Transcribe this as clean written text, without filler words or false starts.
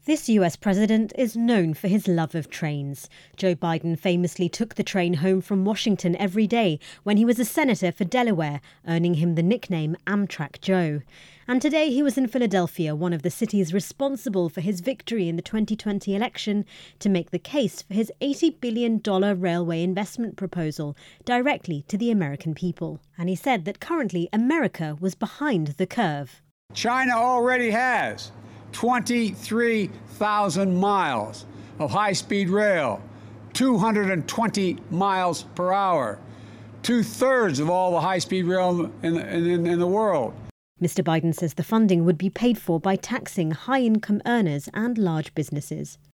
This US president is known for his love of trains. Joe Biden famously took the train home from Washington every day when he was a senator for Delaware, earning him the nickname Amtrak Joe. And today he was in Philadelphia, one of the cities responsible for his victory in the 2020 election, to make the case for his $80 billion railway investment proposal directly to the American people. And he said that currently America was behind the curve. China already has 23,000 miles of high-speed rail, 220 miles per hour, 2/3 of all the high-speed rail in the world. Mr. Biden says the funding would be paid for by taxing high-income earners and large businesses.